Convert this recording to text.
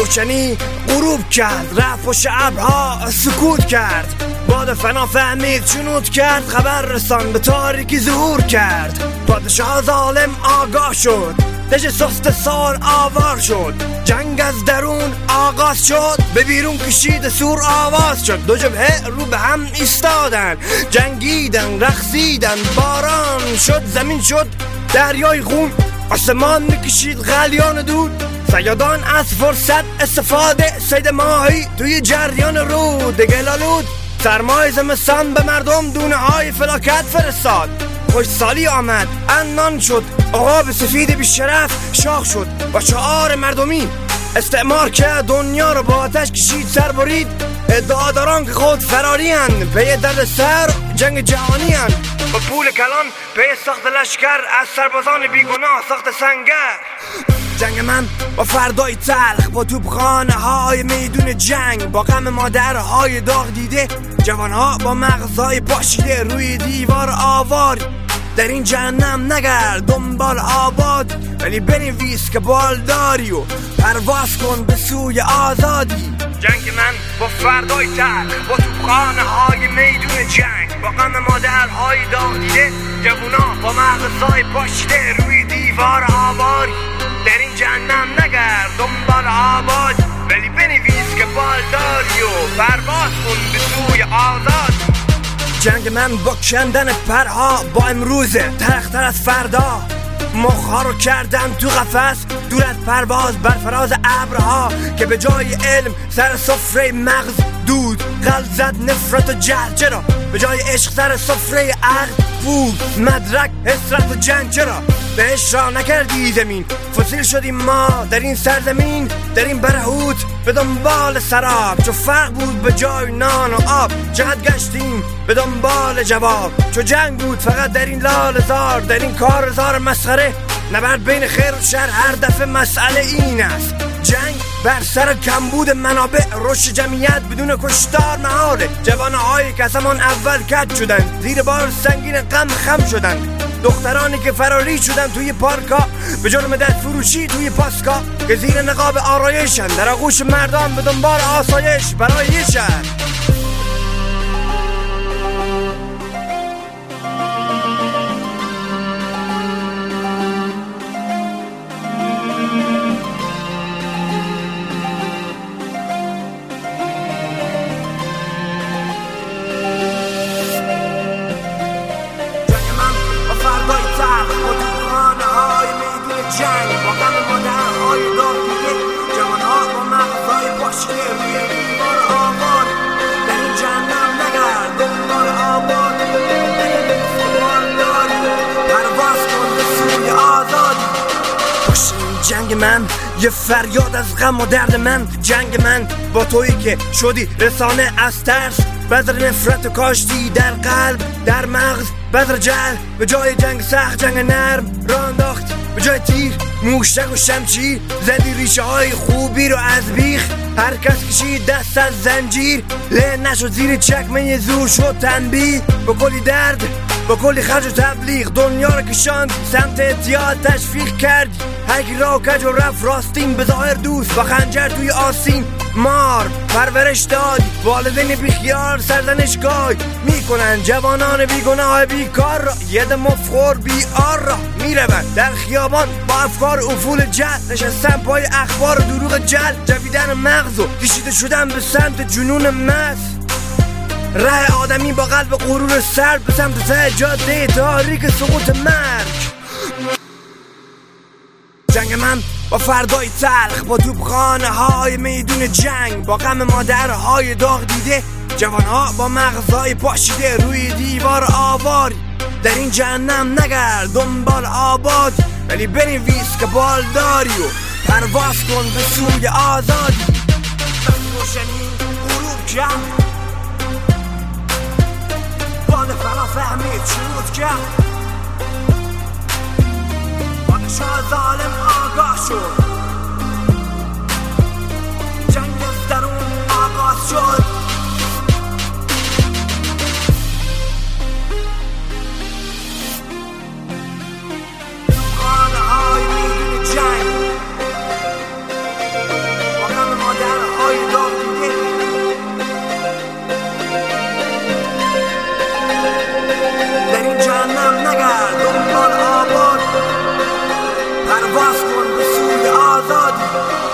روشنی غروب کرد، رفت پشت ابرها سکوت کرد. باد فنا فهمید جنود کرد، خبر رسان به تاریکی ظهور کرد. پادشاه ظالم آگاه شد، دژ سست سال آوار شد. جنگ از درون آغاز شد، به بیرون کشید سور آواز شد. دو جبهه رو به هم ایستادن، جنگیدن رقصیدن. باران شد زمین شد دریای خون، آسمان میکشید غلیان دود. صیادان از فرصت استفاده، صید ماهی توی جریان رود. گلالود سرمای زمستان به مردم دونه های فلاکت فرستاد. خوشسالی آمد عنان شد، عقاب سفید بیشرف شاخ شد. با شعار مردمی استعمار که دنیا رو با آتش کشید سر برید. ادعاداران که خود فراری هن، پی درد سر جنگ جهانی هن. با پول کلان پی ساخت لشکر، از سربازان بیگناه ساخت سنگر. جنگ من با فردای تلخ، با توپخانه های میدون جنگ. با غم مادرهای داغ دیده، جوانها با مغزهای پاشیده. روی دیوار آوار در این جهنم نگرد دنبال آباد، ولی بنویس که بالداری و پرواز کن به سوی آزادی. جنگ من با فردای تلخ، با توپخانه های میدون جنگ. با غم مادرهای داغ دیده، جوانها با مغزهای پاشیده. روی دیوار آواری در این جهنم نگرد دنبال آباد، ولی بنویس که بالداری و پرواز کن به سوی آزاد. جنگ من با کندن پرها، با امروزه ترختر از فردا. مخها رو کردم تو قفس، دور از پرواز بر فراز ابرها. که به جای علم سر سفره مغز دود، قلب زد نفرت و جهل. چرا به جای عشق سر سفره عقل بود مدرک حسرت و جنگ؟ چرا بهش را نکردی زمین؟ فسیل شدیم ما در این سرزمین، در این برهوت به دنبال سراب. چو فرق بود به جای نان و آب، چقدر گشتیم به دنبال جواب. چو جنگ بود فقط در این لاله‌زار، در این کارزار مسخره. نبرد بین خیر و شر هر دفعه مسئله این است. جنگ بر سر کمبود منابع، رشد جمعیت بدون کشتار محاله. جوانهایی که از همان اول کج شدن، زیر بار سنگین غم خم شدن. دخترانی که فراری شدن توی پارکا، به جرم دست فروشی توی پاسکا. که زیر نقاب آرایشن، در آغوش مردان به دنبال آسایش برای یه شهر. جنگ با غم مادرهای داغ دیده، جوانها با مغزهای پاشیده. روی دیوار آباد در این جهنم نگرد دنبال آباد، بالداری پرواز کن به سوی آزادی. پشت این جنگ من یه فریاد از غم و درد من. جنگ من با تویی که شدی رسانه از ترس، بذر نفرت و کاشتی در قلب در مغز. بذر جهل به جای جنگ سخت جنگ نرم را انداخت. به جای تیر موشک و شمشیر، زدی ریشه های خوبی رو از بیخ. هر کس کشید دست از زنجیر، له نشد زیر چکمه زور شد تنبیه. با کلی درد با کلی خرج و تبلیغ، دنیا رو کشاند سمت اعتیاد تشویق کردی. هر کی را کج و رفت راستین، به ظاهر دوست با خنجر توی آستین. مار پرورش دادی، والدین بیخیال سرزنشگاه میکنن. جوانان بیگناه بیکار را یه دم مفخور بیار را میروند در خیابان با افکار افول جهل. نشستن پای اخبار و دروغ جهل، جویدن مغز و کشیده شدن به سمت جنون مست. ره آدمی با قلب غرور سرد به سمت ته جاده تاریک سقوط مرگ. جنگ من با فردای تلخ، با توپخانه های میدون جنگ. با غم مادرهای داغ دیده، جوانها با مغزهای پاشیده. روی دیوار آواری در این جهنم نگرد دنبال آباد، ولی بنویس که بالداری و پرواز کن به سوی آزادی. روشنی غروب کرد، باد فنا فهمید شروط کرد. پادشاه ظالم آگاه شد، جنگ از درون آغاز شد. خانه های میدون جنگ با غم جهنم نگرد دنبال آباد، پرواز کن به سوی آزادی.